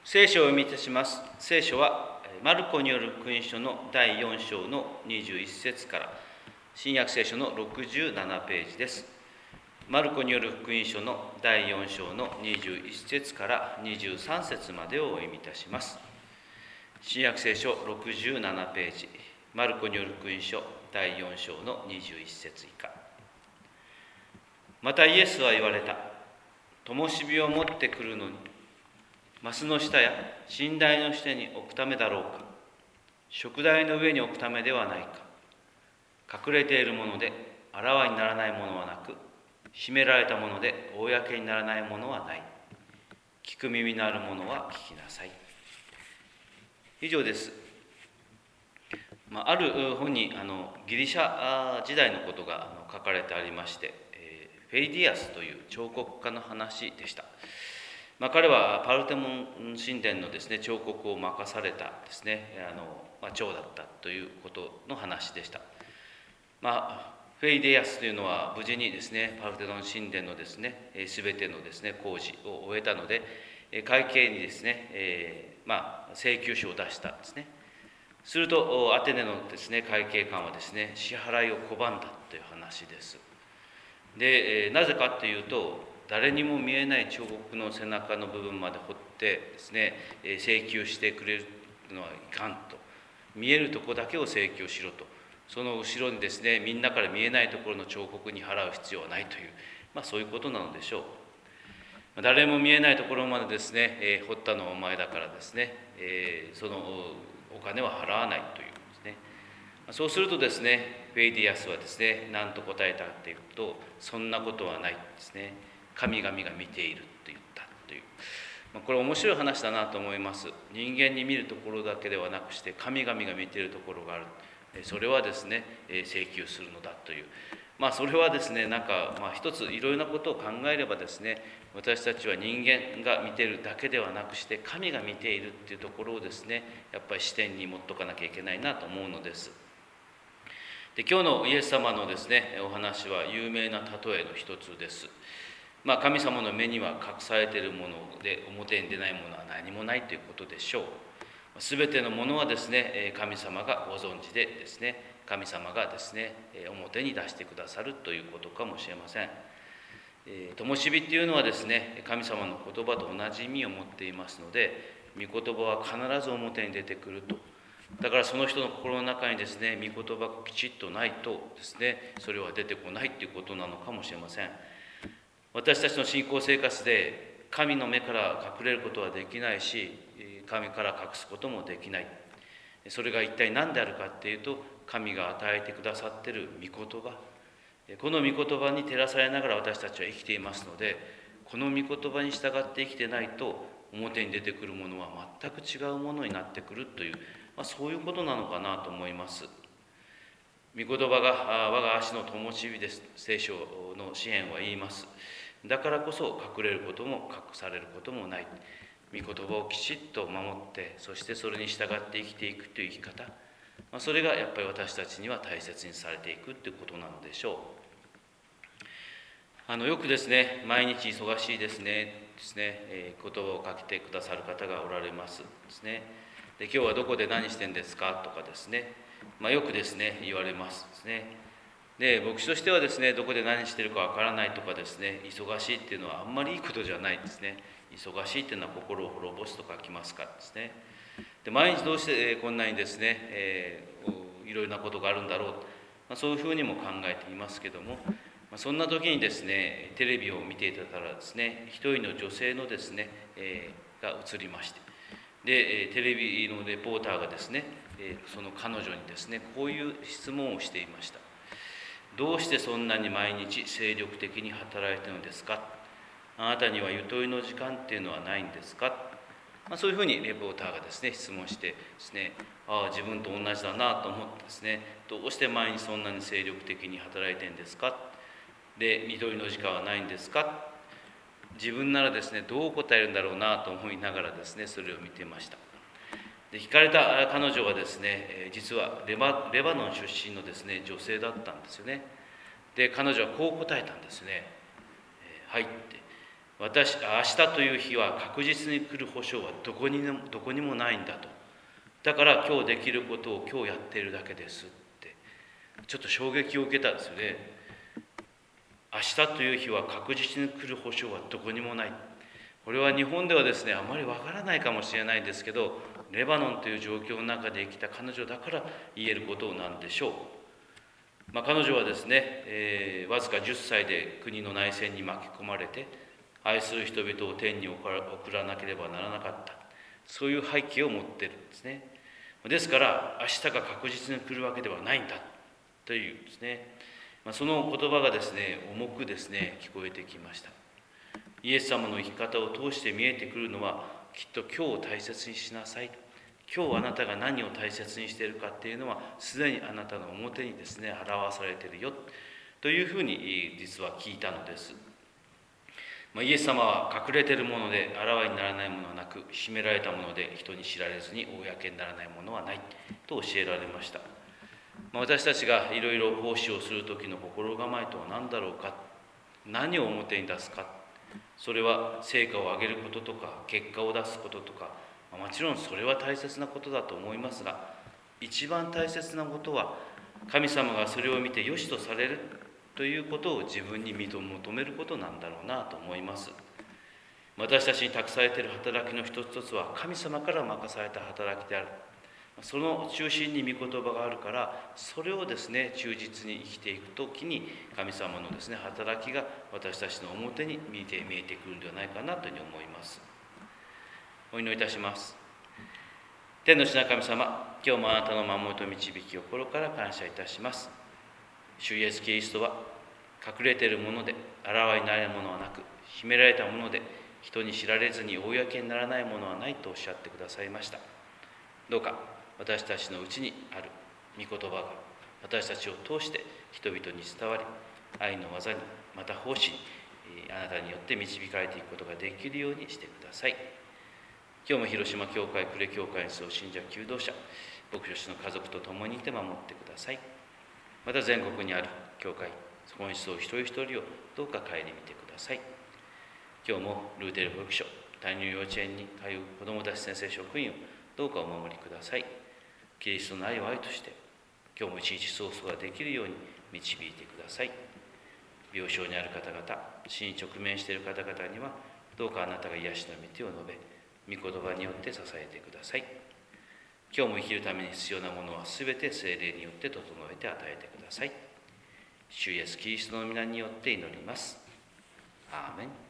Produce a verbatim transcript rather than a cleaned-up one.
聖書を読みいたします。聖書はマルコによる福音書のだいよん章のにじゅういっ節から新約聖書のろくじゅうななページです。マルコによる福音書のだいよん章のにじゅういっ節からにじゅうさん節までをお読みいたします。新約聖書ろくじゅうななページ、マルコによる福音書だいよん章のにじゅういっ節以下。またイエスは言われた。灯火を持ってくるのにマスの下や寝台の下に置くためだろうか、食台の上に置くためではないか。隠れているものであらわにならないものはなく、秘められたもので公にならないものはない。聞く耳のあるものは聞きなさい。以上です。まあ、ある本にあのギリシャ時代のことがあの書かれてありまして、えー、フェイディアスという彫刻家の話でした。まあ、彼はパルテモン神殿のですね彫刻を任されたですねあの、まあ、長だったということの話でした。まあ、フェイディアスというのは無事にですねパルテノン神殿のですねすべてのですね工事を終えたので、会計にですね、えー、まあ請求書を出したんですね。するとアテネのですね会計官はですね支払いを拒んだという話です。で、なぜかというと、誰にも見えない彫刻の背中の部分まで彫ってですね請求してくれるのはいかんと。見えるとこだけを請求しろと。その後ろにですねみんなから見えないところの彫刻に払う必要はないという、まあ、そういうことなのでしょう。誰も見えないところまでですね、えー、彫ったのはお前だからですね、えー、そのお金は払わないというですね。そうするとですねフェイディアスはですね何と答えたかというと、そんなことはないですね。神々が見ていると言ったという、まあ、これ面白い話だなと思います。人間に見るところだけではなくして神々が見ているところがある。それはですね請求するのだという、まあそれはですねなんかまあ一ついろいろなことを考えればですね、私たちは人間が見ているだけではなくして神が見ているっていうところをですねやっぱり視点に持っとかなきゃいけないなと思うのです。で、今日のイエス様のですねお話は有名な例えの一つです。まあ、神様の目には隠されているもので表に出ないものは何もないということでしょう。すべてのものはですね神様がご存知でですね神様がですね表に出してくださるということかもしれません。灯火っていうのはですね神様の言葉と同じ意味を持っていますので、御言葉は必ず表に出てくると。だからその人の心の中にですね御言葉がきちっとないとですねそれは出てこないということなのかもしれません。私たちの信仰生活で神の目から隠れることはできないし、神から隠すこともできない。それが一体何であるかっていうと、神が与えてくださっている御言葉、この御言葉に照らされながら私たちは生きていますので、この御言葉に従って生きてないと表に出てくるものは全く違うものになってくるという、まあ、そういうことなのかなと思います。御言葉が我が足の灯火です。聖書の詩篇は言います。だからこそ隠れることも隠されることもない。御言葉をきちっと守って、そしてそれに従って生きていくという生き方、まあ、それがやっぱり私たちには大切にされていくということなのでしょう。あのよくですね、毎日忙しいですねですね、えー、言葉をかけてくださる方がおられますですね。で、今日はどこで何してんですかとかですね、まあ、よくですね言われますですね。で、牧師としてはですね、どこで何してるかわからないとかですね、忙しいっていうのはあんまりいいことじゃないですね。忙しいっていうのは心を滅ぼすと書きますからですね。で、毎日どうしてこんなにですね、えー、いろいろなことがあるんだろう、まあ、そういうふうにも考えていますけども、まあ、そんな時にですね、テレビを見ていたらですね、一人の女性のですね、えー、が映りまして、で、テレビのレポーターがですね、その彼女にですね、こういう質問をしていました。どうしてそんなに毎日精力的に働いているのですか。あなたにはゆとりの時間っていうのはないんですか。まあ、そういうふうにレポーターがですね質問してですね、ああ自分と同じだなと思ってですね、どうして毎日そんなに精力的に働いてるんですか。で、ゆとりの時間はないんですか。自分ならですねどう答えるんだろうなと思いながらですねそれを見てました。で、聞かれた彼女はですね、実はレバ、レバノン出身のですね女性だったんですよね。で、彼女はこう答えたんですね。はいって、 私、明日という日は確実に来る保証はどこにも、どこにもないんだと。だから今日できることを今日やっているだけですって、ちょっと衝撃を受けたんですよね。明日という日は確実に来る保証はどこにもない。これは日本ではですね、あまりわからないかもしれないですけど、レバノンという状況の中で生きた彼女だから言えることなんでしょう。まあ、彼女はですね、えー、わずかじゅっさいで国の内戦に巻き込まれて、愛する人々を天に送らなければならなかった。そういう背景を持っているんですね。ですから、明日が確実に来るわけではないんだというんですね。まあ、その言葉がですね、重くですね、聞こえてきました。イエス様の生き方を通して見えてくるのは、きっと今日を大切にしなさい。今日あなたが何を大切にしているかっていうのは、すでにあなたの表にですね、表されているよというふうに実は聞いたのです。まあ、イエス様は隠れているものであらわにならないものはなく、秘められたもので人に知られずに公にならないものはないと教えられました。まあ、私たちがいろいろ奉仕をする時の心構えとは何だろうか、何を表に出すか、それは成果を上げることとか結果を出すこととか、まあ、もちろんそれは大切なことだと思いますが、一番大切なことは神様がそれを見て良しとされるということを自分に求めることなんだろうなと思います。私たちに託されている働きの一つ一つは神様から任された働きである。その中心に御言葉があるから、それをですね、忠実に生きていくときに神様のですね、働きが私たちの表に見えて見えてくるのではないかなというふうに思います。お祈りいたします。天の父なる神様、今日もあなたの守りと導きを心から感謝いたします。主イエスキリストは隠れているものであらわになれるものはなく、秘められたもので人に知られずに公にならないものはないとおっしゃってくださいました。どうか私たちのうちにある御言葉が私たちを通して人々に伝わり、愛の技にまた奉仕にあなたによって導かれていくことができるようにしてください。今日も広島教会呉教会に住む信者求道者牧師の家族と共にいて守ってください。また全国にある教会、そこに住む一人一人をどうか顧みてください。今日もルーテル保育所、退入幼稚園に通う子どもたち先生職員をどうかお守りください。キリストの愛を愛として今日も一日過ごすことができるように導いてください。病床にある方々、死に直面している方々にはどうかあなたが癒しの御手を述べ、御言葉によって支えてください。今日も生きるために必要なものはすべて聖霊によって整えて与えてください。主イエスキリストの皆によって祈ります。アーメン。